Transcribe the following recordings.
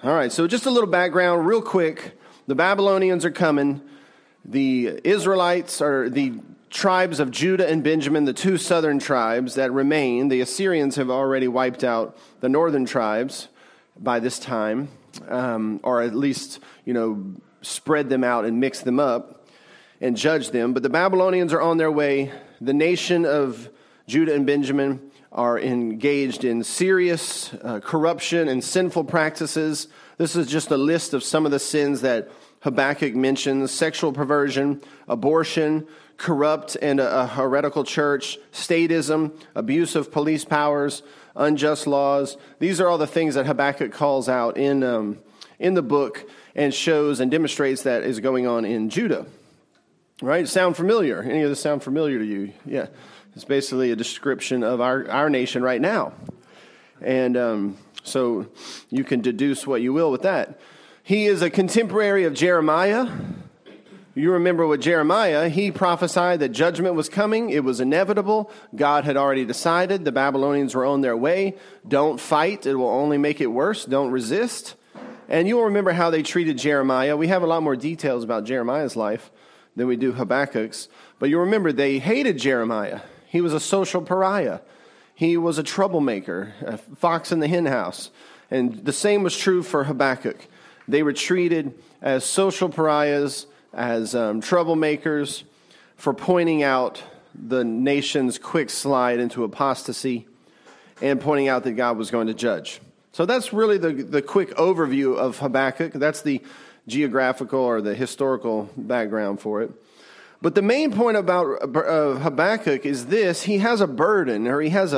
All right, so just a little background real quick. The Babylonians are coming. The Israelites are the tribes of Judah and Benjamin, the two southern tribes that remain. The Assyrians have already wiped out the northern tribes by this time, or at least, spread them out and mix them up and judge them. But the Babylonians are on their way. The nation of Judah and Benjamin are engaged in serious corruption and sinful practices. This is just a list of some of the sins that Habakkuk mentions: sexual perversion, abortion, corrupt and a heretical church, statism, abuse of police powers, unjust laws. These are all the things that Habakkuk calls out in the book and shows and demonstrates that is going on in Judah. Right? Sound familiar? Any of this sound familiar to you? Yeah. It's basically a description of our nation right now. And so you can deduce what you will with that. He is a contemporary of Jeremiah. You remember with Jeremiah, he prophesied that judgment was coming. It was inevitable. God had already decided. The Babylonians were on their way. Don't fight. It will only make it worse. Don't resist. And you'll remember how they treated Jeremiah. We have a lot more details about Jeremiah's life than we do Habakkuk's. But you remember they hated Jeremiah. He was a social pariah. He was a troublemaker, a fox in the hen house. And the same was true for Habakkuk. They were treated as social pariahs, as troublemakers, for pointing out the nation's quick slide into apostasy and pointing out that God was going to judge. So that's really the quick overview of Habakkuk. That's the geographical or the historical background for it. But the main point about Habakkuk is this: he has a burden, or he has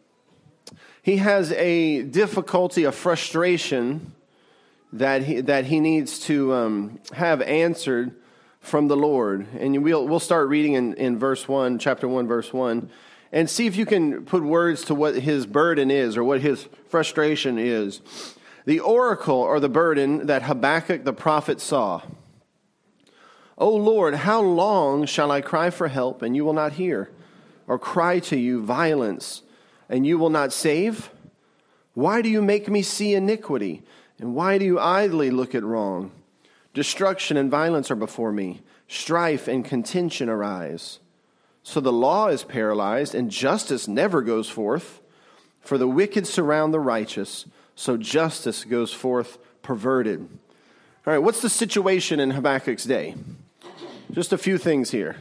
a difficulty, a frustration that he needs to have answered from the Lord. And we'll start reading in verse 1, chapter 1, verse 1, and see if you can put words to what his burden is or what his frustration is. The oracle or the burden that Habakkuk the prophet saw. O Lord, how long shall I cry for help, and you will not hear? Or cry to you violence, and you will not save? Why do you make me see iniquity? And why do you idly look at wrong? Destruction and violence are before me. Strife and contention arise. So the law is paralyzed, and justice never goes forth. For the wicked surround the righteous, so justice goes forth perverted. All right, what's the situation in Habakkuk's day? Just a few things here.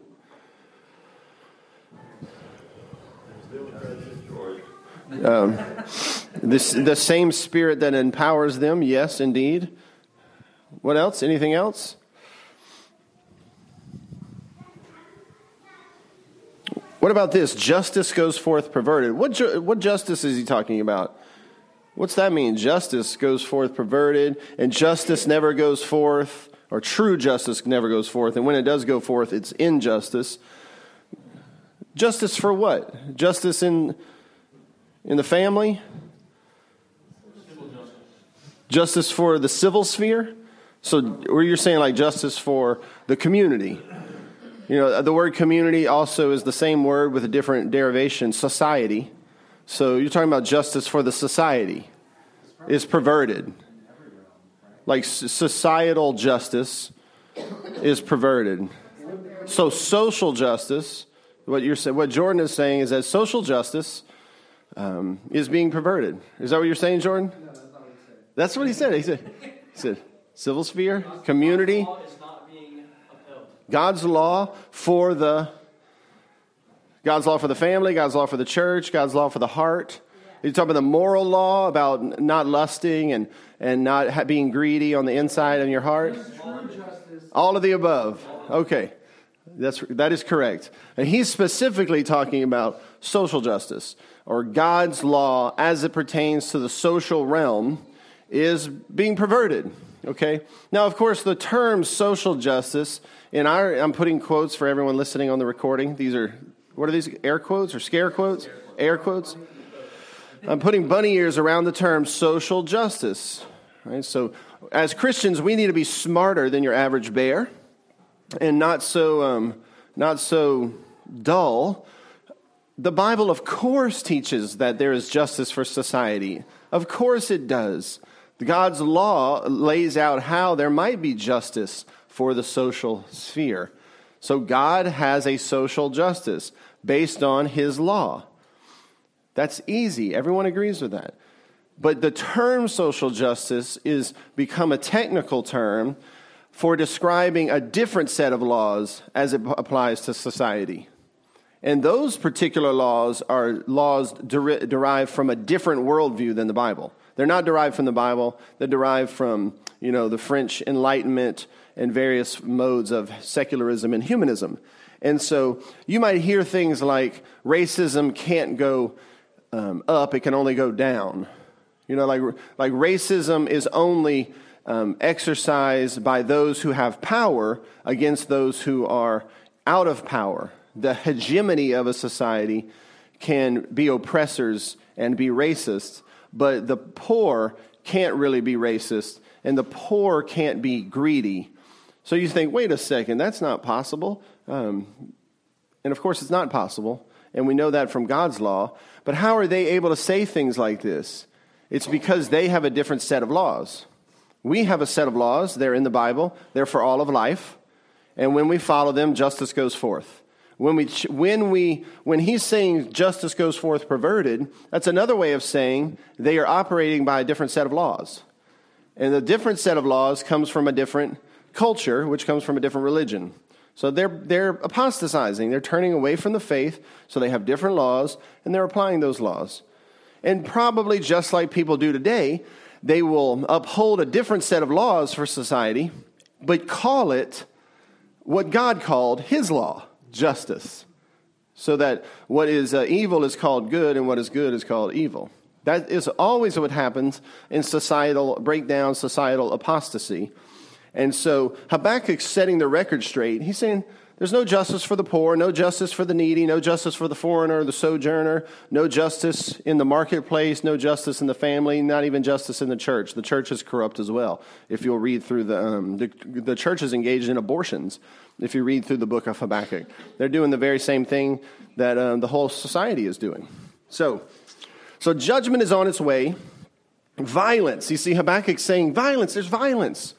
The same spirit that empowers them, yes, indeed. What else? Anything else? What about this? Justice goes forth perverted. What justice is he talking about? What's that mean? Justice goes forth perverted, and justice never goes forth, or true justice never goes forth. And when it does go forth, it's injustice. Justice for what? Justice in the family? Justice for the civil sphere? So where you're saying like justice for the community. The word community also is the same word with a different derivation, society. So you're talking about justice for the society is perverted. Like societal justice is perverted. So social justice, what Jordan is saying is that social justice is being perverted. Is that what you're saying, Jordan? No, that's not what he said. That's what he said. He said civil sphere, community. God's law is not being upheld. God's law for the family, God's law for the church, God's law for the heart. You talk about the moral law about not lusting and not being greedy on the inside in your heart. All of the above. Okay, that is correct. And he's specifically talking about social justice, or God's law as it pertains to the social realm is being perverted. Okay. Now, of course, the term social justice I'm putting quotes for everyone listening on the recording. What are these? Air quotes or scare quotes? Air quotes. I'm putting bunny ears around the term social justice. Right? So as Christians, we need to be smarter than your average bear and not so dull. The Bible, of course, teaches that there is justice for society. Of course it does. God's law lays out how there might be justice for the social sphere. So God has a social justice based on his law. That's easy. Everyone agrees with that. But the term social justice is become a technical term for describing a different set of laws as it applies to society. And those particular laws are laws derived from a different worldview than the Bible. They're not derived from the Bible. They're derived from, the French Enlightenment and various modes of secularism and humanism. And so you might hear things like racism can't go up, it can only go down. Like racism is only exercised by those who have power against those who are out of power. The hegemony of a society can be oppressors and be racist, but the poor can't really be racist, and the poor can't be greedy. So you think, wait a second, that's not possible. And of course it's not possible, and we know that from God's law. But how are they able to say things like this? It's because they have a different set of laws. We have a set of laws. They're in the Bible. They're for all of life. And when we follow them, justice goes forth. When he's saying justice goes forth perverted, that's another way of saying they are operating by a different set of laws. And the different set of laws comes from a different culture, which comes from a different religion. So they're apostatizing. They're turning away from the faith, so they have different laws, and they're applying those laws. And probably just like people do today, they will uphold a different set of laws for society, but call it what God called his law, justice. So that what is evil is called good, and what is good is called evil. That is always what happens in societal breakdown, societal apostasy. And so Habakkuk's setting the record straight. He's saying there's no justice for the poor, no justice for the needy, no justice for the foreigner, the sojourner, no justice in the marketplace, no justice in the family, not even justice in the church. The church is corrupt as well. If you'll read through the church is engaged in abortions. If you read through the book of Habakkuk, they're doing the very same thing that the whole society is doing. So judgment is on its way. Violence. You see Habakkuk saying violence. There's violence.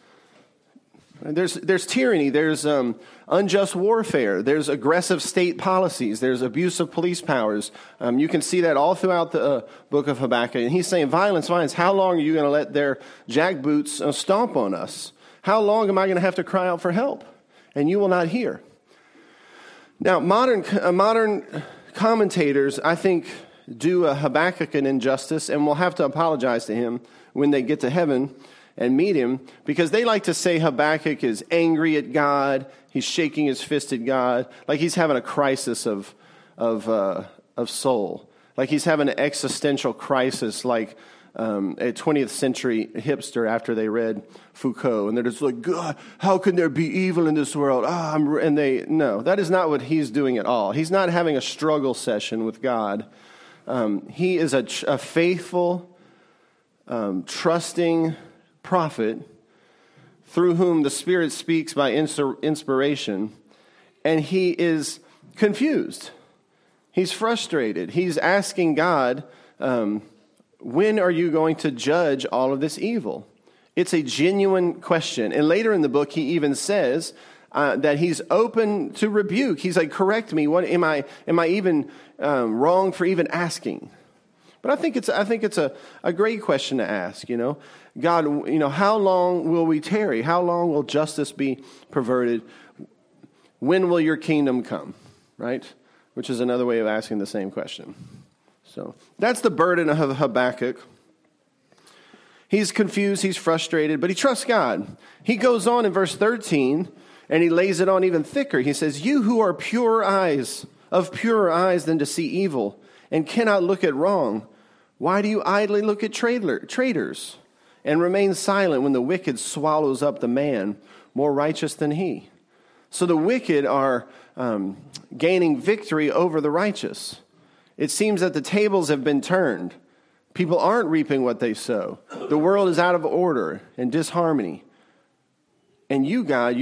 There's tyranny, there's unjust warfare, there's aggressive state policies, there's abuse of police powers. You can see that all throughout the book of Habakkuk. And he's saying, violence. How long are you going to let their jackboots stomp on us? How long am I going to have to cry out for help? And you will not hear. Now, modern commentators, I think, do Habakkuk an injustice and will have to apologize to him when they get to heaven and meet him, because they like to say Habakkuk is angry at God, he's shaking his fist at God, like he's having a crisis of soul, like he's having an existential crisis, like a 20th century hipster after they read Foucault, and they're just like, God, how can there be evil in this world? No, that is not what he's doing at all. He's not having a struggle session with God. He is a faithful, trusting prophet through whom the Spirit speaks by inspiration, and he is confused. He's frustrated. He's asking God, when are you going to judge all of this evil? It's a genuine question. And later in the book, he even says that he's open to rebuke. He's like, correct me. What am I even wrong for even asking? But I think it's a great question to ask, God, how long will we tarry? How long will justice be perverted? When will your kingdom come? Right? Which is another way of asking the same question. So that's the burden of Habakkuk. He's confused, he's frustrated, but he trusts God. He goes on in verse 13, and he lays it on even thicker. He says, you who are of purer eyes than to see evil, and cannot look at wrong, why do you idly look at traitors, and remain silent when the wicked swallows up the man more righteous than he? So the wicked are gaining victory over the righteous. It seems that the tables have been turned. People aren't reaping what they sow. The world is out of order and disharmony. And you, God,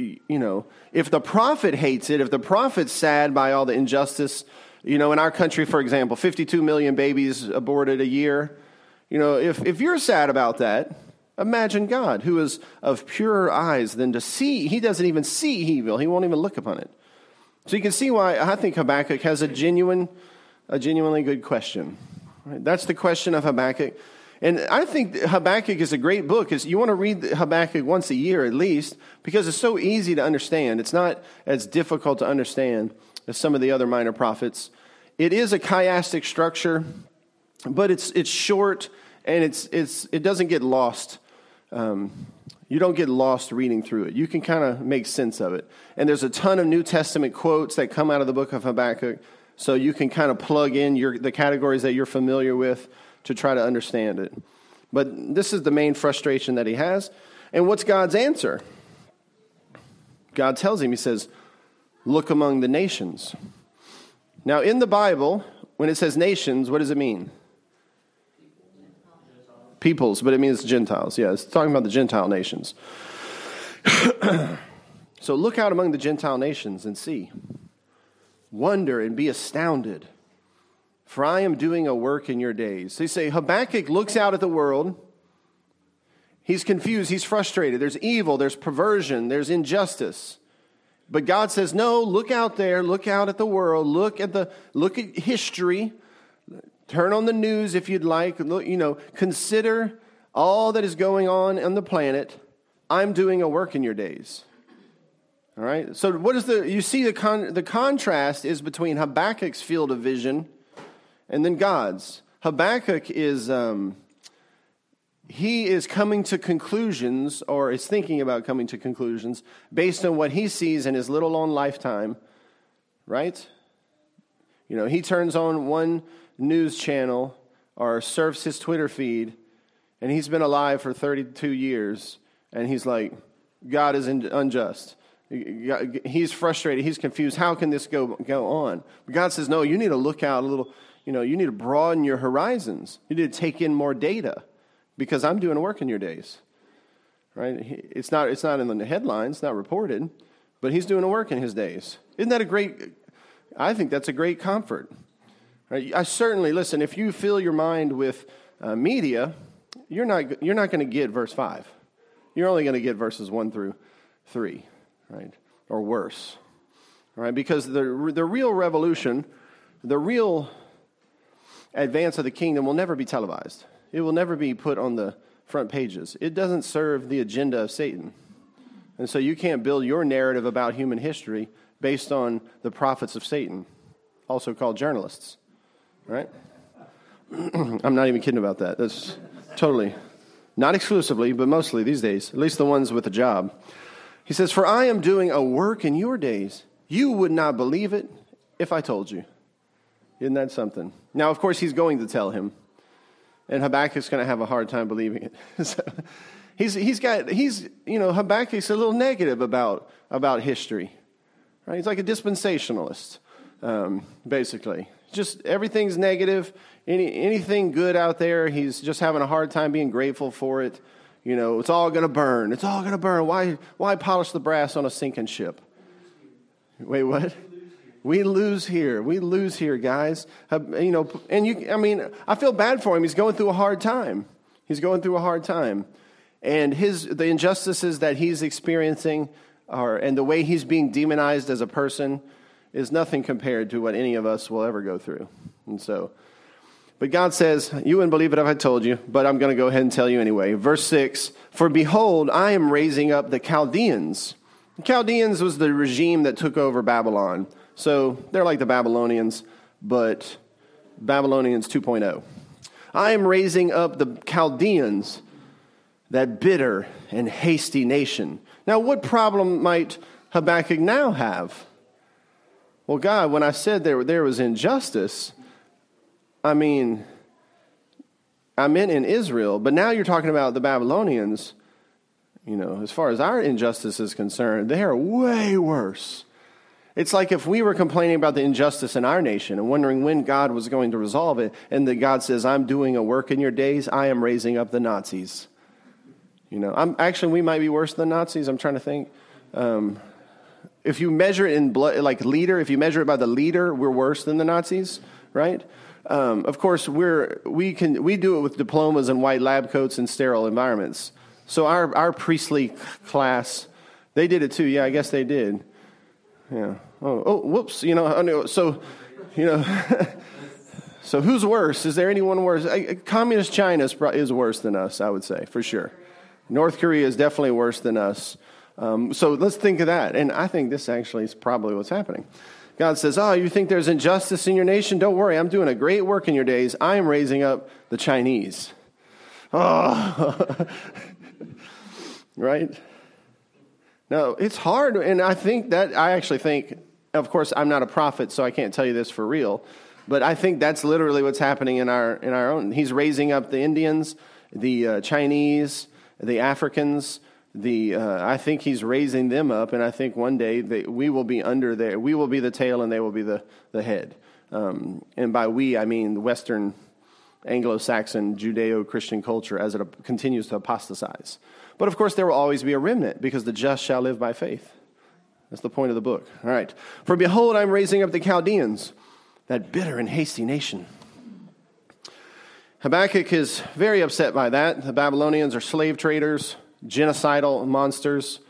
if the prophet hates it, if the prophet's sad by all the injustice, in our country, for example, 52 million babies aborted a year, If you're sad about that, imagine God, who is of purer eyes than to see. He doesn't even see evil. He won't even look upon it. So you can see why I think Habakkuk has a genuinely good question. Right? That's the question of Habakkuk. And I think Habakkuk is a great book. You want to read Habakkuk once a year at least, because it's so easy to understand. It's not as difficult to understand as some of the other minor prophets. It is a chiastic structure, but it's short and it doesn't get lost. You don't get lost reading through it. You can kind of make sense of it. And there's a ton of New Testament quotes that come out of the book of Habakkuk, so you can kind of plug in the categories that you're familiar with to try to understand it. But this is the main frustration that he has. And what's God's answer? God tells him, he says, look among the nations. Now, in the Bible, when it says nations, what does it mean? Peoples, but it means Gentiles. Yeah, it's talking about the Gentile nations. So look out among the Gentile nations and see. Wonder and be astounded. For I am doing a work in your days. So you say, Habakkuk looks out at the world. He's confused. He's frustrated. There's evil. There's perversion. There's injustice. But God says, no, look out there. Look out at the world. Look at history. Turn on the news if you'd like. Look, consider all that is going on the planet. I'm doing a work in your days. All right. So what is you see the contrast is between Habakkuk's field of vision and then God's. Habakkuk is he is coming to conclusions, or is thinking about coming to conclusions based on what he sees in his little own lifetime, right? He turns on one news channel or surfs his Twitter feed, and he's been alive for 32 years, and he's like, God is unjust. He's frustrated. He's confused. How can this go on? But God says, no, you need to look out a little. You need to broaden your horizons. You need to take in more data, because I'm doing a work in your days. Right? It's not in the headlines, it's not reported, but he's doing a work in his days. Isn't that I think that's a great comfort. Right? I certainly, listen, if you fill your mind with media, you're not going to get verse 5. You're only going to get verses 1 through 3, right? Or worse. Right? Because the real revolution, the real advance of the kingdom will never be televised. It will never be put on the front pages. It doesn't serve the agenda of Satan. And so you can't build your narrative about human history based on the prophets of Satan, also called journalists. Right? I'm not even kidding about that. That's totally, not exclusively, but mostly these days, at least the ones with a job. He says, for I am doing a work in your days. You would not believe it if I told you. Isn't that something? Now, of course, he's going to tell him, and Habakkuk's going to have a hard time believing it. So Habakkuk's a little negative about history. Right? He's like a dispensationalist, basically. Just everything's negative. Anything good out there, he's just having a hard time being grateful for it. It's all going to burn. It's all going to burn. Why polish the brass on a sinking ship? Wait, what? We lose here. We lose here, guys. I feel bad for him. He's going through a hard time. And the injustices that he's experiencing and the way he's being demonized as a person is nothing compared to what any of us will ever go through. But God says, you wouldn't believe it if I told you, but I'm going to go ahead and tell you anyway. Verse 6, for behold, I am raising up the Chaldeans. The Chaldeans was the regime that took over Babylon. So they're like the Babylonians, but Babylonians 2.0. I am raising up the Chaldeans, that bitter and hasty nation. Now, what problem might Habakkuk now have? Well, God, when I said there was injustice, I meant in Israel, but now you're talking about the Babylonians. As far as our injustice is concerned, they are way worse. It's like if we were complaining about the injustice in our nation and wondering when God was going to resolve it, and that God says, I'm doing a work in your days, I am raising up the Nazis. We might be worse than Nazis, I'm trying to think. If you measure it in blood, like leader, if you measure it by the leader, we're worse than the Nazis, right? Of course, we do it with diplomas and white lab coats and sterile environments. So our priestly class, they did it too. Yeah, I guess they did. Yeah. Oh, whoops. So, so who's worse? Is there anyone worse? Communist China is worse than us, I would say, for sure. North Korea is definitely worse than us. So let's think of that. And I think this actually is probably what's happening. God says, you think there's injustice in your nation? Don't worry, I'm doing a great work in your days. I am raising up the Chinese. Oh, right? No, it's hard. And I actually think, of course, I'm not a prophet, so I can't tell you this for real. But I think that's literally what's happening in our own. He's raising up the Indians, the Chinese, the Africans. I think he's raising them up, and I think one day we will be under there. We will be the tail, and they will be the head. And by we, I mean the Western Anglo-Saxon Judeo-Christian culture as it continues to apostatize. But of course, there will always be a remnant, because the just shall live by faith. That's the point of the book. All right. For behold, I'm raising up the Chaldeans, that bitter and hasty nation. Habakkuk is very upset by that. The Babylonians are slave traders, genocidal monsters.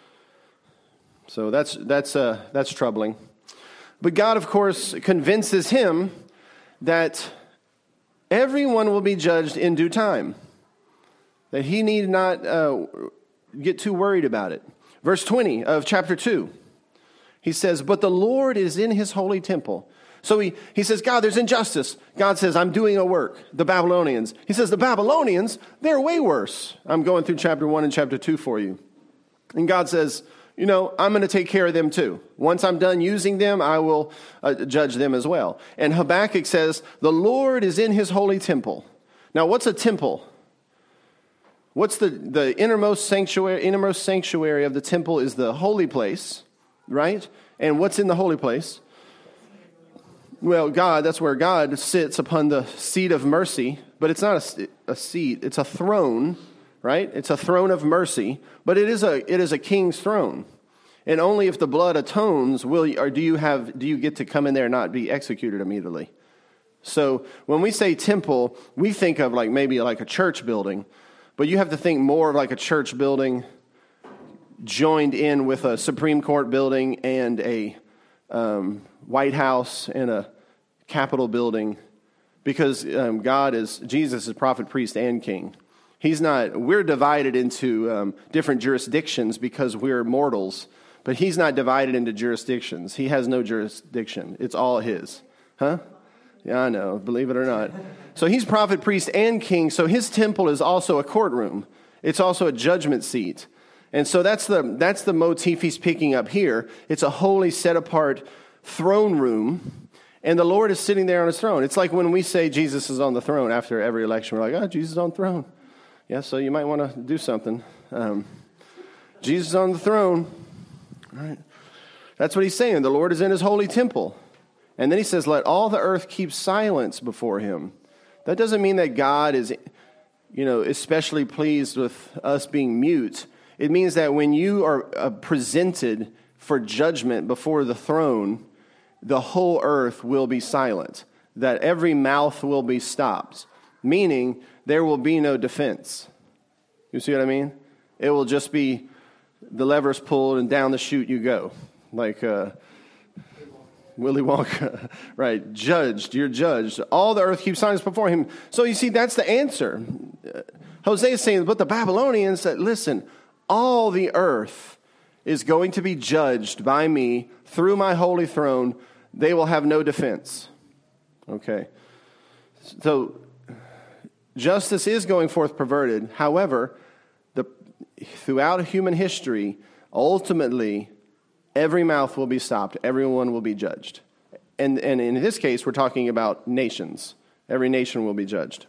So that's troubling. But God, of course, convinces him that everyone will be judged in due time, that he need not get too worried about it. Verse 20 of chapter 2, he says, but the Lord is in his holy temple. So he says, God, there's injustice. God says, I'm doing a work. The Babylonians. He says, the Babylonians, they're way worse. I'm going through chapter 1 and chapter 2 for you. And God says, I'm going to take care of them too. Once I'm done using them, I will judge them as well. And Habakkuk says, the Lord is in his holy temple. Now, what's a temple? What's the innermost sanctuary? Innermost sanctuary of the temple is the holy place, right? And what's in the holy place? Well, that's where God sits upon the seat of mercy, but it's not a seat, it's a throne, right? It's a throne of mercy, but it is a king's throne. And only if the blood atones do you get to come in there and not be executed immediately. So when we say temple, we think of maybe a church building, but you have to think more of like a church building joined in with a Supreme Court building and a White House and a Capitol building, because Jesus is prophet, priest, and king. We're divided into different jurisdictions because we're mortals, but he's not divided into jurisdictions. He has no jurisdiction. It's all his. Huh? Yeah, I know, believe it or not. So he's prophet, priest, and king, so his temple is also a courtroom. It's also a judgment seat. And so that's the motif he's picking up here. It's a holy, set-apart throne room, and the Lord is sitting there on his throne. It's like when we say Jesus is on the throne after every election. We're like, Jesus is on the throne. Yeah, so you might want to do something. Jesus is on the throne. All right. That's what he's saying. The Lord is in his holy temple. And then he says, let all the earth keep silence before him. That doesn't mean that God is, especially pleased with us being mute. It means that when you are presented for judgment before the throne, the whole earth will be silent, that every mouth will be stopped, meaning there will be no defense. You see what I mean? It will just be the levers pulled and down the chute you go, like Willy Wonka, right? You're judged. All the earth keeps silence before him. So you see, that's the answer. Hosea is saying, but the Babylonians said, listen, all the earth is going to be judged by me through my holy throne. They will have no defense. Okay. So justice is going forth perverted. However, throughout human history, ultimately, every mouth will be stopped. Everyone will be judged. And in this case, we're talking about nations. Every nation will be judged.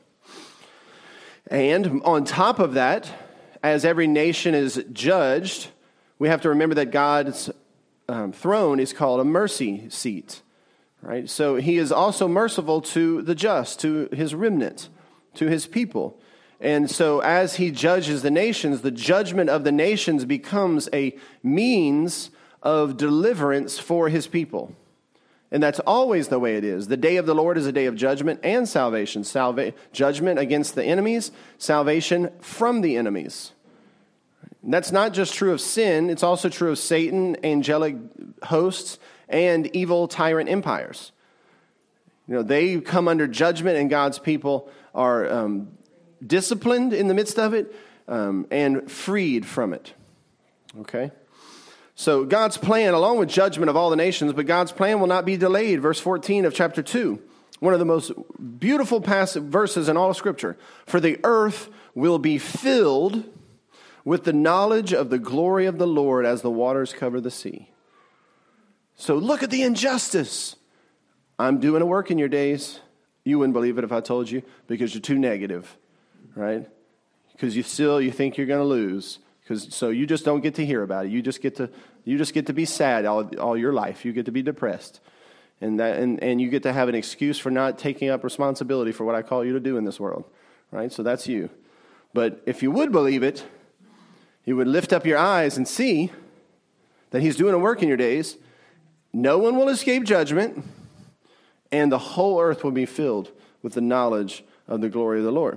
And on top of that, as every nation is judged, we have to remember that God's throne is called a mercy seat, right? So he is also merciful to the just, to his remnant, to his people. And so as he judges the nations, the judgment of the nations becomes a means of deliverance for his people. And that's always the way it is. The day of the Lord is a day of judgment and salvation. Judgment against the enemies, salvation from the enemies. And that's not just true of sin. It's also true of Satan, angelic hosts, and evil tyrant empires. They come under judgment, and God's people are disciplined in the midst of it and freed from it. Okay? So God's plan, along with judgment of all the nations, but God's plan will not be delayed. Verse 14 of chapter 2, one of the most beautiful verses in all of Scripture. For the earth will be filled with the knowledge of the glory of the Lord as the waters cover the sea. So look at the injustice. I'm doing a work in your days. You wouldn't believe it if I told you, because you're too negative, right? Because you think you're going to lose. So you just don't get to hear about it. You just get to be sad all your life. You get to be depressed, and you get to have an excuse for not taking up responsibility for what I call you to do in this world, right? So that's you. But if you would believe it, you would lift up your eyes and see that He's doing a work in your days. No one will escape judgment, and the whole earth will be filled with the knowledge of the glory of the Lord.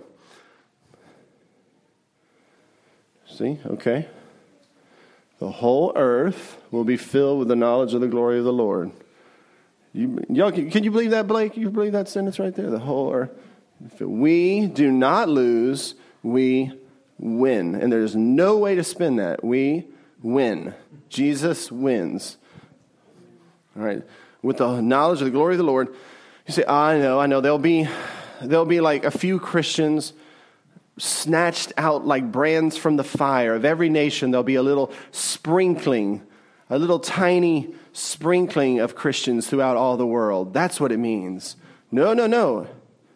See, okay. The whole earth will be filled with the knowledge of the glory of the Lord. Y'all, can you believe that, Blake? You believe that sentence right there? The whole earth. If we do not lose, we win. And there's no way to spin that. We win. Jesus wins. All right. With the knowledge of the glory of the Lord. You say, I know. There'll be like a few Christians snatched out like brands from the fire. Of every nation, there'll be a little sprinkling, a little tiny sprinkling of Christians throughout all the world. That's what it means. No.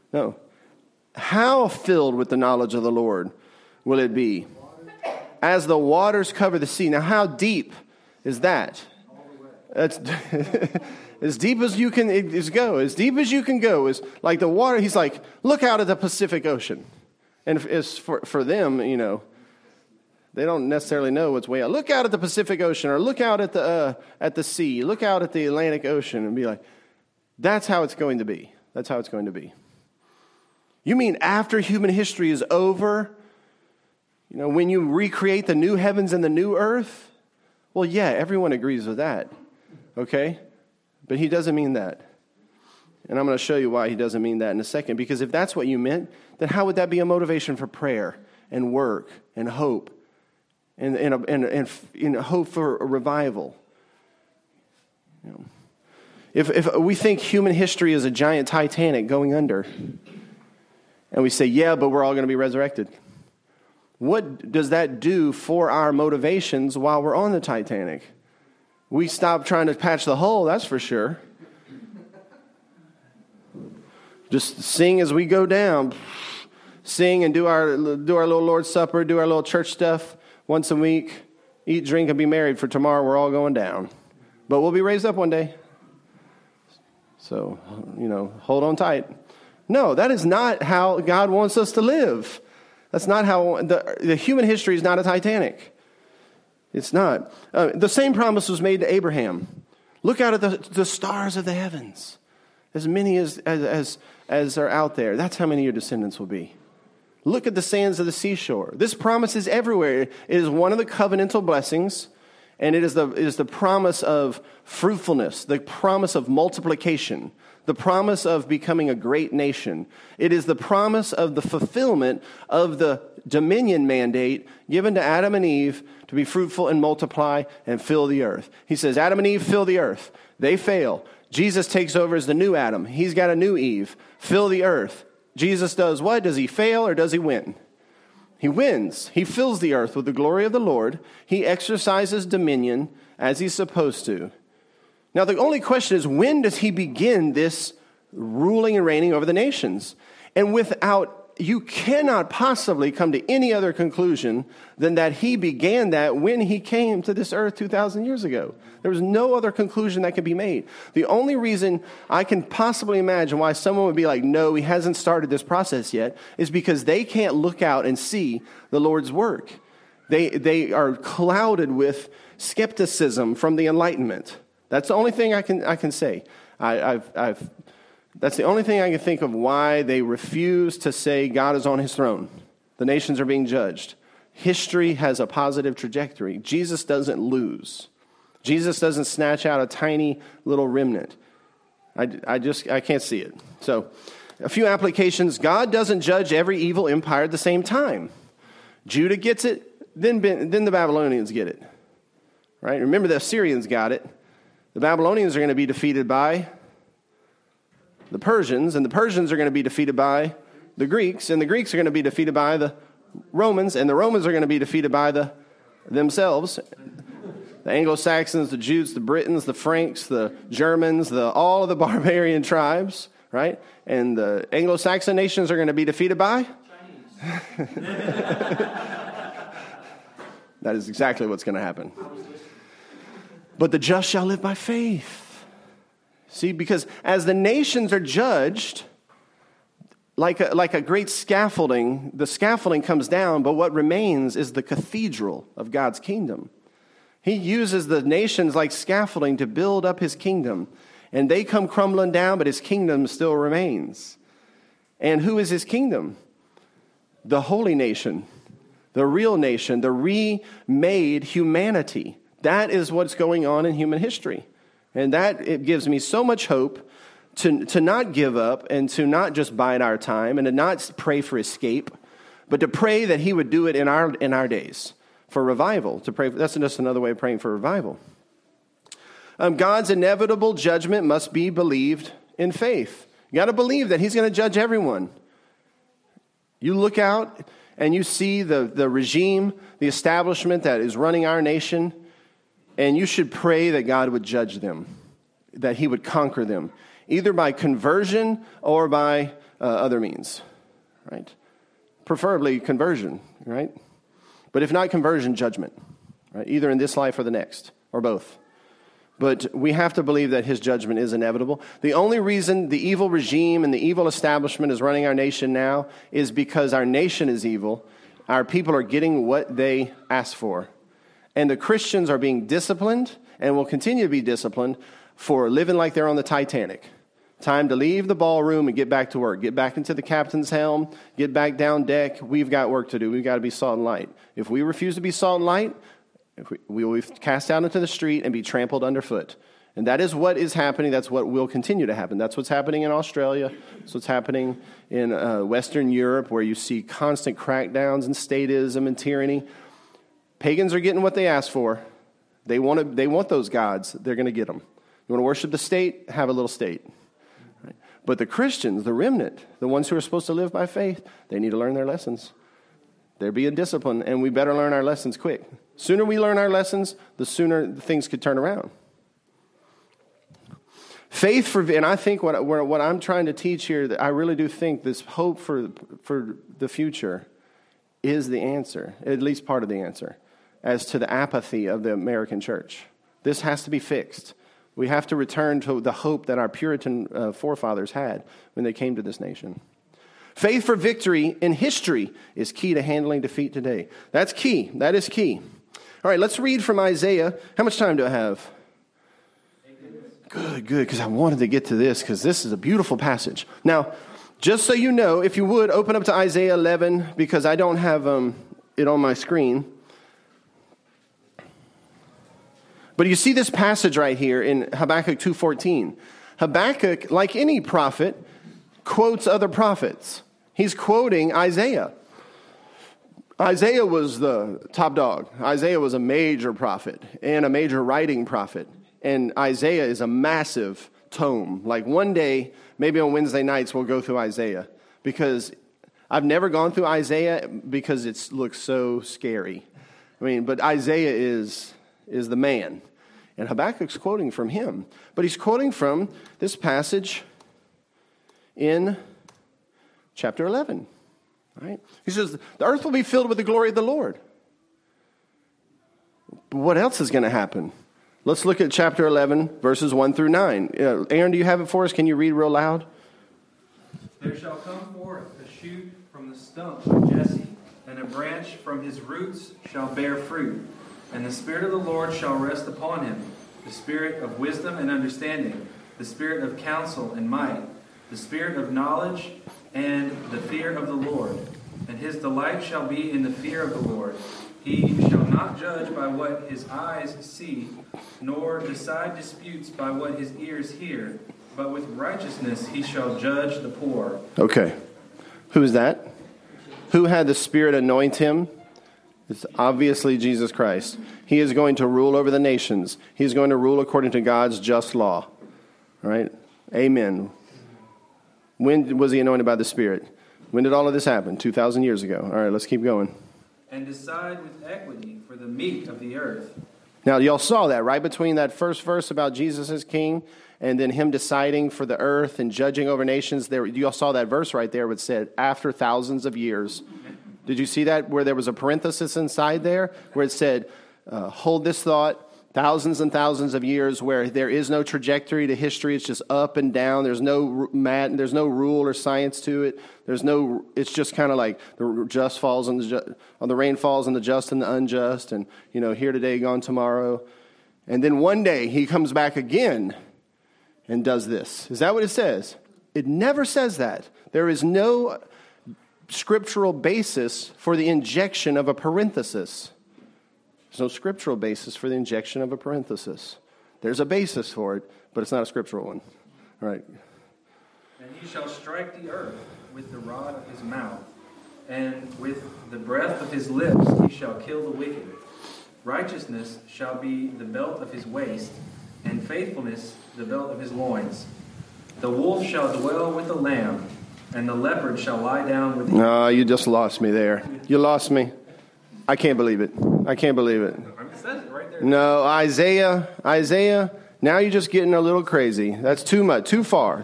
How filled with the knowledge of the Lord will it be? As the waters cover the sea. Now, how deep is that? That's as deep as you can go. As deep as you can go is like the water. He's like, look out at the Pacific Ocean. And it's for them, they don't necessarily know what's way out. Look out at the Pacific Ocean, or look out at the sea. Look out at the Atlantic Ocean, and be like, that's how it's going to be. That's how it's going to be. You mean after human history is over? When you recreate the new heavens and the new earth? Well, yeah, everyone agrees with that. Okay? But He doesn't mean that. And I'm going to show you why He doesn't mean that in a second. Because if that's what you meant, then how would that be a motivation for prayer and work and hope and hope for a revival? If we think human history is a giant Titanic going under, and we say, yeah, but we're all going to be resurrected, what does that do for our motivations while we're on the Titanic? We stop trying to patch the hole, that's for sure. Just sing as we go down. Sing and do our little Lord's Supper, do our little church stuff once a week. Eat, drink, and be married, for tomorrow we're all going down. But we'll be raised up one day. So, hold on tight. No, that is not how God wants us to live. That's not how, the human history is not a Titanic. It's not. The same promise was made to Abraham. Look out at the stars of the heavens. As many as are out there. That's how many your descendants will be. Look at the sands of the seashore. This promise is everywhere. It is one of the covenantal blessings, and it is the promise of fruitfulness, the promise of multiplication, the promise of becoming a great nation. It is the promise of the fulfillment of the dominion mandate given to Adam and Eve to be fruitful and multiply and fill the earth. He says, Adam and Eve, fill the earth. They fail. Jesus takes over as the new Adam. He's got a new Eve. Fill the earth. Jesus does what? Does He fail or does He win? He wins. He fills the earth with the glory of the Lord. He exercises dominion as He's supposed to. Now, the only question is, when does He begin this ruling and reigning over the nations? And you cannot possibly come to any other conclusion than that He began that when He came to this earth 2,000 years ago. There was no other conclusion that could be made. The only reason I can possibly imagine why someone would be like, no, He hasn't started this process yet, is because they can't look out and see the Lord's work. They are clouded with skepticism from the Enlightenment. That's the only thing I can say. That's the only thing I can think of why they refuse to say God is on his throne. The nations are being judged. History has a positive trajectory. Jesus doesn't lose. Jesus doesn't snatch out a tiny little remnant. I can't see it. So, a few applications. God doesn't judge every evil empire at the same time. Judah gets it, then the Babylonians get it. Right? Remember, the Assyrians got it. The Babylonians are going to be defeated by the Persians, and the Persians are going to be defeated by the Greeks, and the Greeks are going to be defeated by the Romans, and the Romans are going to be defeated by themselves. The Anglo-Saxons, the Jutes, the Britons, the Franks, the Germans, all of the barbarian tribes, right? And the Anglo-Saxon nations are going to be defeated by? Chinese. That is exactly what's going to happen. But the just shall live by faith. See, because as the nations are judged, like a great scaffolding, the scaffolding comes down, but what remains is the cathedral of God's kingdom. He uses the nations like scaffolding to build up his kingdom. And they come crumbling down, but his kingdom still remains. And who is his kingdom? The holy nation, the real nation, the remade humanity. That is what's going on in human history. And it gives me so much hope to not give up and to not just bide our time and to not pray for escape, but to pray that he would do it in our days for revival. To pray. That's just another way of praying for revival. God's inevitable judgment must be believed in faith. You got to believe that he's going to judge everyone. You look out and you see the regime, the establishment that is running our nation, and you should pray that God would judge them, that he would conquer them, either by conversion or by other means, right? Preferably conversion, right? But if not conversion, judgment, right? Either in this life or the next, or both. But we have to believe that his judgment is inevitable. The only reason the evil regime and the evil establishment is running our nation now is because our nation is evil. Our people are getting what they asked for. And the Christians are being disciplined and will continue to be disciplined for living like they're on the Titanic. Time to leave the ballroom and get back to work. Get back into the captain's helm. Get back down deck. We've got work to do. We've got to be salt and light. If we refuse to be salt and light, we will be cast out into the street and be trampled underfoot. And that is what is happening. That's what will continue to happen. That's what's happening in Australia. That's what's happening in Western Europe, where you see constant crackdowns and statism and tyranny. Pagans are getting what they asked for. They want those gods. They're going to get them. You want to worship the state? Have a little state. Right? But the Christians, the remnant, the ones who are supposed to live by faith, they need to learn their lessons. They're being disciplined, and we better learn our lessons quick. Sooner we learn our lessons, the sooner things could turn around. Faith for, and I think what I'm trying to teach here, that I really do think this hope for the future is the answer, at least part of the answer, as to the apathy of the American church. This has to be fixed. We have to return to the hope that our Puritan forefathers had when they came to this nation. Faith for victory in history is key to handling defeat today. That's key. That is key. All right, let's read from Isaiah. How much time do I have? Good, because I wanted to get to this because this is a beautiful passage. Now, just so you know, if you would, open up to Isaiah 11 because I don't have it on my screen. But you see this passage right here in Habakkuk 2:14. Habakkuk, like any prophet, quotes other prophets. He's quoting Isaiah. Isaiah was the top dog. Isaiah was a major prophet and a major writing prophet. And Isaiah is a massive tome. Like one day, maybe on Wednesday nights, we'll go through Isaiah. Because I've never gone through Isaiah because it looks so scary. But Isaiah is the man. And Habakkuk's quoting from him. But he's quoting from this passage in chapter 11. Right? He says, the earth will be filled with the glory of the Lord. But what else is going to happen? Let's look at chapter 11, verses 1 through 9. Aaron, do you have it for us? Can you read real loud? There shall come forth a shoot from the stump of Jesse, and a branch from his roots shall bear fruit. And the Spirit of the Lord shall rest upon him, the Spirit of wisdom and understanding, the spirit of counsel and might, the spirit of knowledge and the fear of the Lord. And his delight shall be in the fear of the Lord. He shall not judge by what his eyes see, nor decide disputes by what his ears hear, but with righteousness he shall judge the poor. Okay. Who is that? Who had the Spirit anoint him? It's obviously Jesus Christ. He is going to rule over the nations. He is going to rule according to God's just law. All right? Amen. When was he anointed by the Spirit? When did all of this happen? 2,000 years ago. All right, let's keep going. And decide with equity for the meek of the earth. Now, y'all saw that, right? Between that first verse about Jesus as king and then him deciding for the earth and judging over nations, there, you all saw that verse right there which said, after thousands of years. Did you see that where there was a parenthesis inside there where it said, hold this thought, thousands and thousands of years where there is no trajectory to history. It's just up and down. There's no rule or science to it. It's just kind of like the just falls on the rain falls on the just and the unjust, and here today, gone tomorrow. And then one day he comes back again and does this. Is that what it says? It never says that. There is no scriptural basis for the injection of a parenthesis. There's no scriptural basis for the injection of a parenthesis. There's a basis for it, but it's not a scriptural one. All right. And he shall strike the earth with the rod of his mouth, and with the breath of his lips he shall kill the wicked. Righteousness shall be the belt of his waist, and faithfulness the belt of his loins. The wolf shall dwell with the lamb, and the leopard shall lie down with the... No, you just lost me there. You lost me. I can't believe it. It says it right there. No, Isaiah, now you're just getting a little crazy. That's too much, too far.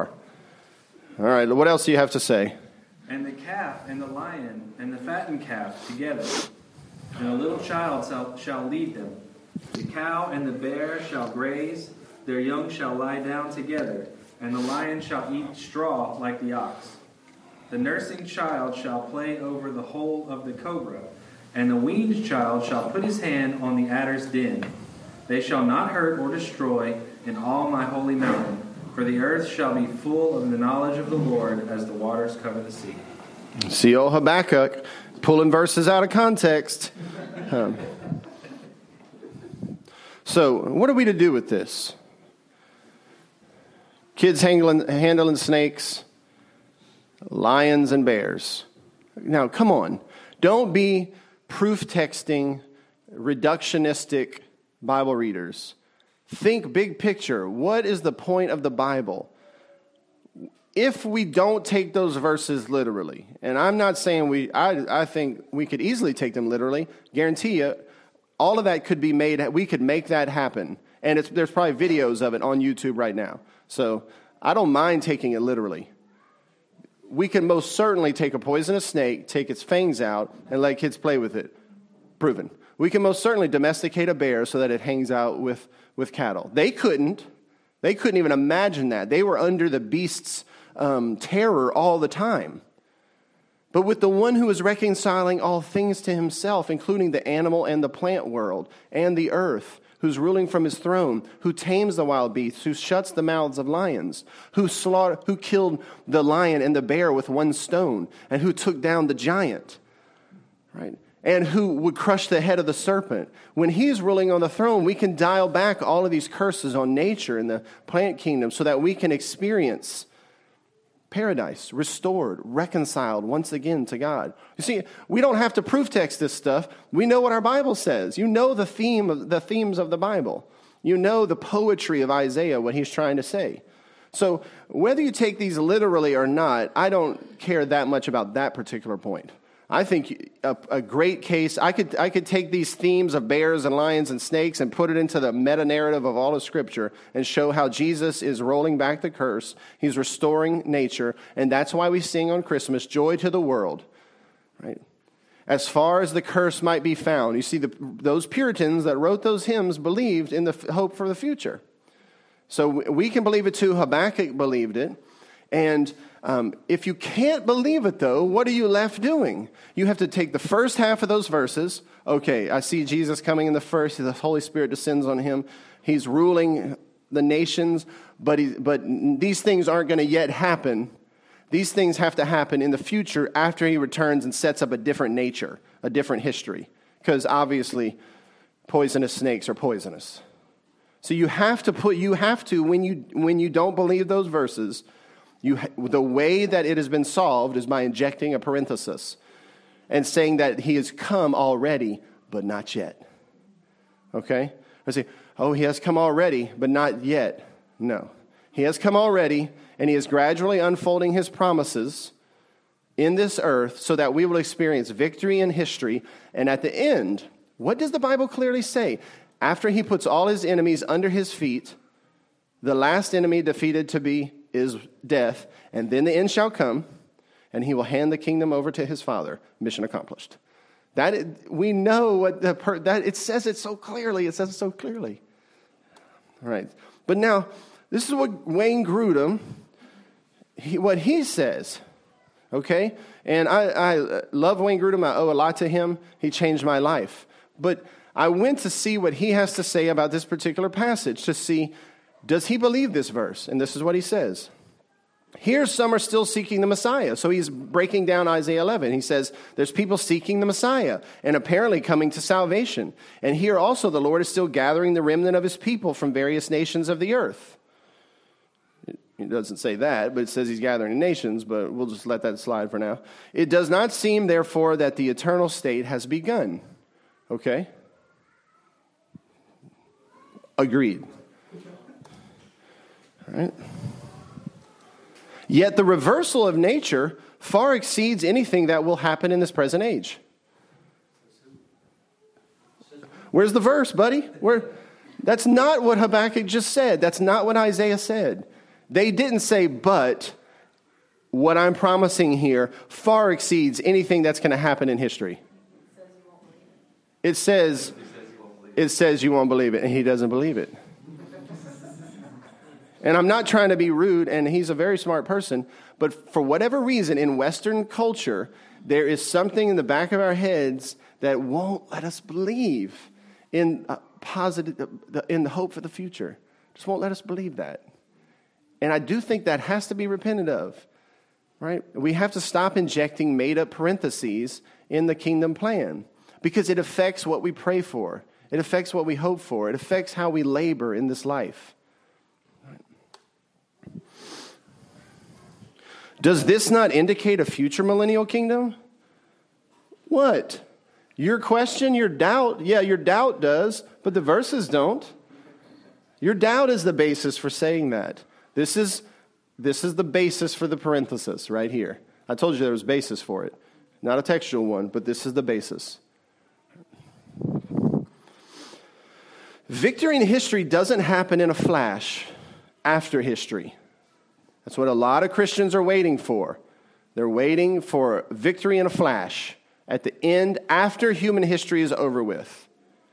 All right, what else do you have to say? And the calf and the lion and the fattened calf together, and a little child shall lead them. The cow and the bear shall graze, their young shall lie down together, and the lion shall eat straw like the ox. The nursing child shall play over the hole of the cobra, and the weaned child shall put his hand on the adder's den. They shall not hurt or destroy in all my holy mountain, for the earth shall be full of the knowledge of the Lord as the waters cover the sea. See old Habakkuk pulling verses out of context. So what are we to do with this? Kids handling snakes, lions and bears. Now, come on. Don't be proof texting, reductionistic Bible readers. Think big picture. What is the point of the Bible? If we don't take those verses literally, and I'm not saying I think we could easily take them literally, guarantee you, all of that could be made, we could make that happen. And there's probably videos of it on YouTube right now. So I don't mind taking it literally. We can most certainly take a poisonous snake, take its fangs out, and let kids play with it. Proven. We can most certainly domesticate a bear so that it hangs out with cattle. They couldn't even imagine that. They were under the beast's terror all the time. But with the one who is reconciling all things to himself, including the animal and the plant world and the earth, who's ruling from his throne, who tames the wild beasts, who shuts the mouths of lions, who killed the lion and the bear with one stone, and who took down the giant, right? And who would crush the head of the serpent. When he's ruling on the throne, we can dial back all of these curses on nature and the plant kingdom so that we can experience paradise, restored, reconciled once again to God. You see, we don't have to proof text this stuff. We know what our Bible says. You know the themes of the Bible. You know the poetry of Isaiah, what he's trying to say. So whether you take these literally or not, I don't care that much about that particular point. I think a great case, I could take these themes of bears and lions and snakes and put it into the meta-narrative of all of Scripture and show how Jesus is rolling back the curse. He's restoring nature, and that's why we sing on Christmas, joy to the world, right? As far as the curse might be found. You see, those Puritans that wrote those hymns believed in the hope for the future. So we can believe it too. Habakkuk believed it. And if you can't believe it, though, what are you left doing? You have to take the first half of those verses. Okay, I see Jesus coming in the first. The Holy Spirit descends on him. He's ruling the nations, but these things aren't going to yet happen. These things have to happen in the future after he returns and sets up a different nature, a different history. Because obviously, poisonous snakes are poisonous. So you have to when you don't believe those verses, the way that it has been solved is by injecting a parenthesis and saying that he has come already, but not yet. Okay? I say, oh, he has come already, but not yet. No. He has come already, and he is gradually unfolding his promises in this earth so that we will experience victory in history. And at the end, what does the Bible clearly say? After he puts all his enemies under his feet, the last enemy defeated is death, and then the end shall come, and he will hand the kingdom over to his Father. Mission accomplished. We know what it says it so clearly. It says it so clearly. All right. But now, this is what Wayne Grudem, what he says. Okay? And I love Wayne Grudem. I owe a lot to him. He changed my life. But I went to see what he has to say about this particular passage to see, does he believe this verse? And this is what he says. Here, some are still seeking the Messiah. So he's breaking down Isaiah 11. He says, there's people seeking the Messiah and apparently coming to salvation. And here also the Lord is still gathering the remnant of his people from various nations of the earth. It doesn't say that, but it says he's gathering nations, but we'll just let that slide for now. It does not seem, therefore, that the eternal state has begun. Okay? Agreed. All right. Yet the reversal of nature far exceeds anything that will happen in this present age. Where's the verse, buddy? That's not what Habakkuk just said. That's not what Isaiah said. They didn't say, but what I'm promising here far exceeds anything that's going to happen in history. It says you won't believe it, and he doesn't believe it. And I'm not trying to be rude, and he's a very smart person, but for whatever reason, in Western culture, there is something in the back of our heads that won't let us believe in in the hope for the future. Just won't let us believe that. And I do think that has to be repented of, right? We have to stop injecting made-up parentheses in the kingdom plan because it affects what we pray for. It affects what we hope for. It affects how we labor in this life. Does this not indicate a future millennial kingdom? What? Your question, your doubt? Yeah, your doubt does, but the verses don't. Your doubt is the basis for saying that. This is the basis for the parenthesis right here. I told you there was basis for it. Not a textual one, but this is the basis. Victory in history doesn't happen in a flash after history. That's what a lot of Christians are waiting for. They're waiting for victory in a flash at the end, after human history is over with.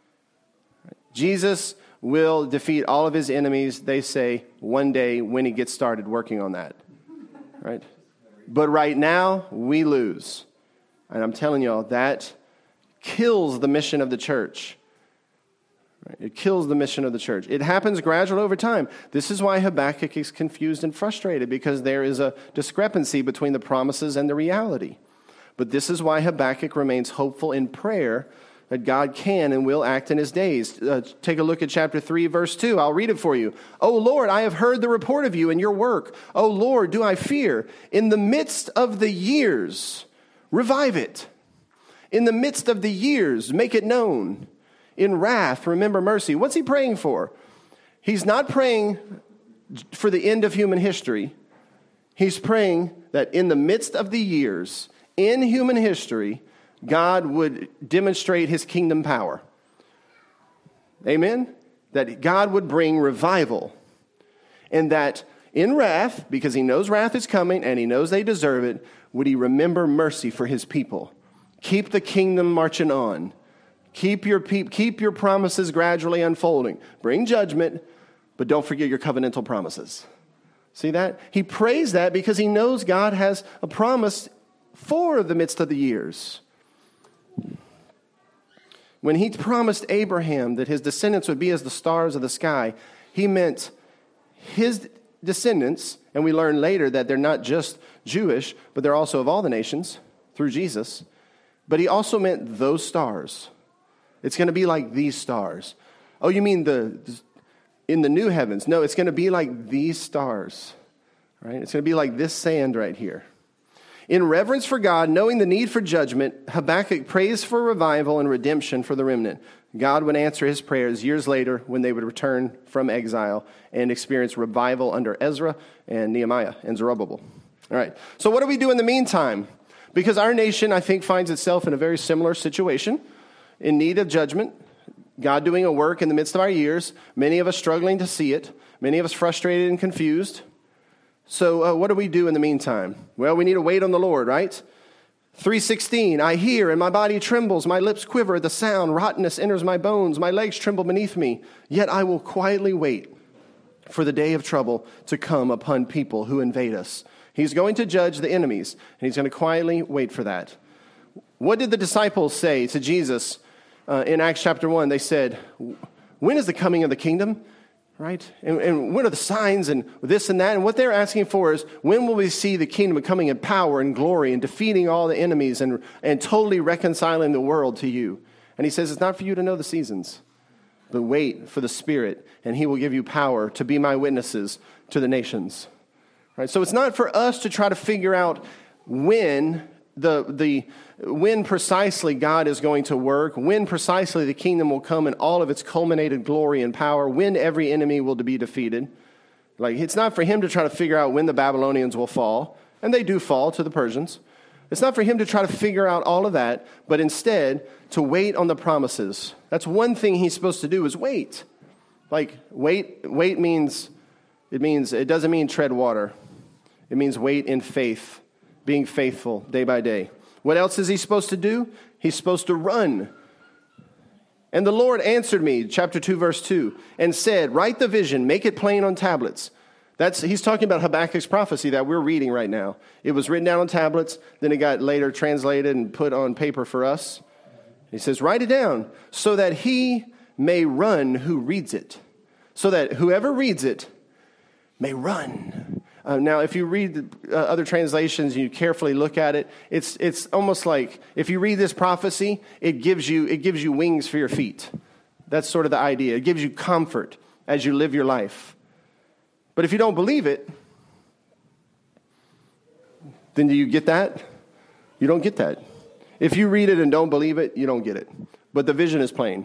Jesus will defeat all of his enemies, they say, one day when he gets started working on that. Right? But right now, we lose. And I'm telling y'all, that kills the mission of the church. It kills the mission of the church. It happens gradually over time. This is why Habakkuk is confused and frustrated, because there is a discrepancy between the promises and the reality. But this is why Habakkuk remains hopeful in prayer that God can and will act in his days. Take a look at chapter 3, verse 2. I'll read it for you. "O Lord, I have heard the report of you and your work. O Lord, do I fear? In the midst of the years, revive it. In the midst of the years, make it known. In wrath, remember mercy." What's he praying for? He's not praying for the end of human history. He's praying that in the midst of the years, in human history, God would demonstrate his kingdom power. Amen? That God would bring revival. And that in wrath, because he knows wrath is coming and he knows they deserve it, would he remember mercy for his people. Keep the kingdom marching on. Keep your promises gradually unfolding. Bring judgment, but don't forget your covenantal promises. See that? He prays that because he knows God has a promise for the midst of the years. When he promised Abraham that his descendants would be as the stars of the sky, he meant his descendants, and we learn later that they're not just Jewish, but they're also of all the nations through Jesus. But he also meant those stars. It's going to be like these stars. Oh, you mean in the new heavens? No, it's going to be like these stars, right? It's going to be like this sand right here. In reverence for God, knowing the need for judgment, Habakkuk prays for revival and redemption for the remnant. God would answer his prayers years later when they would return from exile and experience revival under Ezra and Nehemiah and Zerubbabel. All right, so what do we do in the meantime? Because our nation, I think, finds itself in a very similar situation, in need of judgment, God doing a work in the midst of our years, many of us struggling to see it, many of us frustrated and confused. So what do we do in the meantime? Well, we need to wait on the Lord, right? 3:16, I hear and my body trembles, my lips quiver at the sound, rottenness enters my bones, my legs tremble beneath me. Yet I will quietly wait for the day of trouble to come upon people who invade us. He's going to judge the enemies, and he's going to quietly wait for that. What did the disciples say to Jesus in Acts chapter 1? They said, when is the coming of the kingdom? Right? And what are the signs and this and that? And what they're asking for is, when will we see the kingdom coming in power and glory and defeating all the enemies and totally reconciling the world to you? And he says, it's not for you to know the seasons, but wait for the Spirit, and he will give you power to be my witnesses to the nations. Right? So it's not for us to try to figure out when when precisely God is going to work, when precisely the kingdom will come in all of its culminated glory and power, when every enemy will be defeated. Like, it's not for him to try to figure out when the Babylonians will fall, and they do fall to the Persians. It's not for him to try to figure out all of that, but instead to wait on the promises. That's one thing he's supposed to do, is wait. Like, wait means, it doesn't mean tread water. It means wait in faith, being faithful day by day. What else is he supposed to do? He's supposed to run. And the Lord answered me, chapter 2, verse 2, and said, write the vision, make it plain on tablets. He's talking about Habakkuk's prophecy that we're reading right now. It was written down on tablets, then it got later translated and put on paper for us. He says, write it down so that he may run who reads it. So that whoever reads it may run. Now, if you read other translations, you carefully look at it, it's almost like if you read this prophecy, it gives you wings for your feet. That's sort of the idea. It gives you comfort as you live your life. But if you don't believe it, then do you get that? You don't get that. If you read it and don't believe it, you don't get it. But the vision is plain.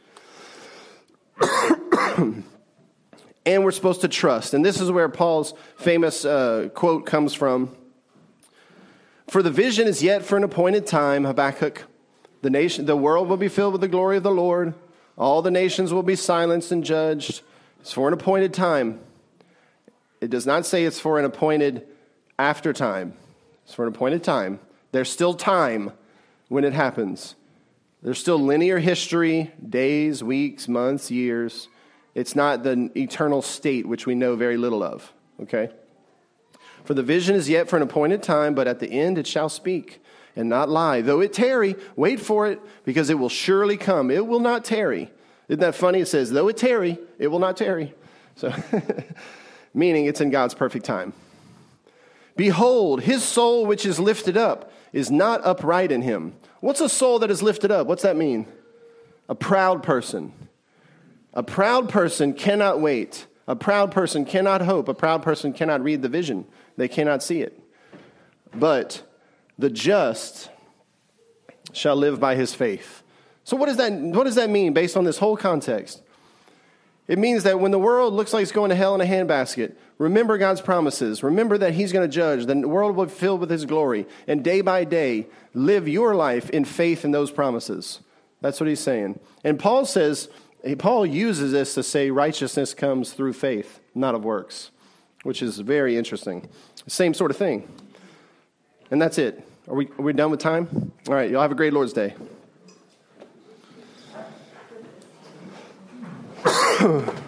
And we're supposed to trust. And this is where Paul's famous quote comes from. For the vision is yet for an appointed time, Habakkuk. The world will be filled with the glory of the Lord. All the nations will be silenced and judged. It's for an appointed time. It does not say it's for an appointed after time. It's for an appointed time. There's still time when it happens. There's still linear history, days, weeks, months, years. It's not the eternal state, which we know very little of, okay? For the vision is yet for an appointed time, but at the end it shall speak and not lie. Though it tarry, wait for it, because it will surely come. It will not tarry. Isn't that funny? It says, though it tarry, it will not tarry. So, meaning it's in God's perfect time. Behold, his soul which is lifted up is not upright in him. What's a soul that is lifted up? What's that mean? A proud person. A proud person cannot wait. A proud person cannot hope. A proud person cannot read the vision. They cannot see it. But the just shall live by his faith. So what does that mean based on this whole context? It means that when the world looks like it's going to hell in a handbasket, remember God's promises. Remember that he's going to judge. The world will be filled with his glory. And day by day, live your life in faith in those promises. That's what he's saying. And Paul uses this to say righteousness comes through faith, not of works, which is very interesting. Same sort of thing. And that's it. Are we done with time? All right, y'all have a great Lord's Day.